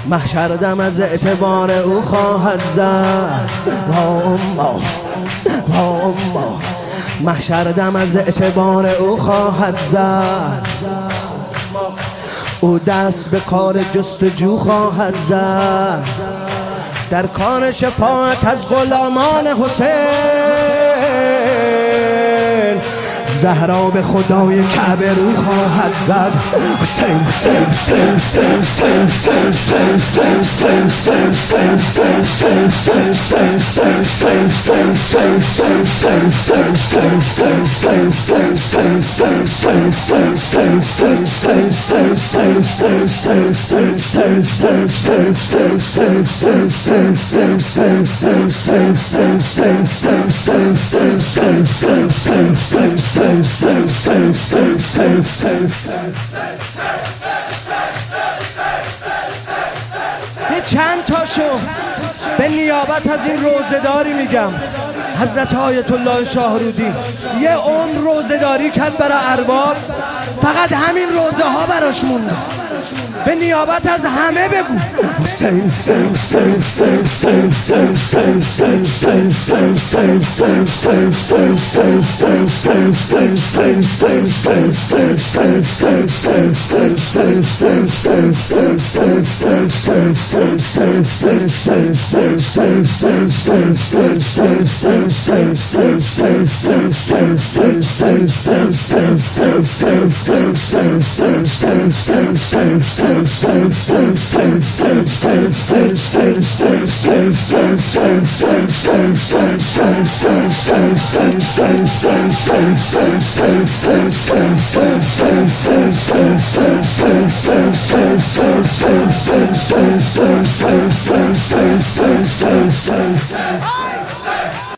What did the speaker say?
محشر دم از اعتبار او خواهد زد. محشر دم از اعتبار او خواهد زد. او دست به کار جستجو خواهد زد در کار شفاعت از غلامان حسین. زهرا به خدای کعبه رو خواهد زد. حسین حسین حسین حسین حسین یه چند تاشو به نیابت از این روزه‌داری میگم. حضرت آیت الله شاهرودی یه عمر روزه‌داری کرد برای ارباب، فقط همین روزه ها براش مونده. به نیابت از همه بگو حسین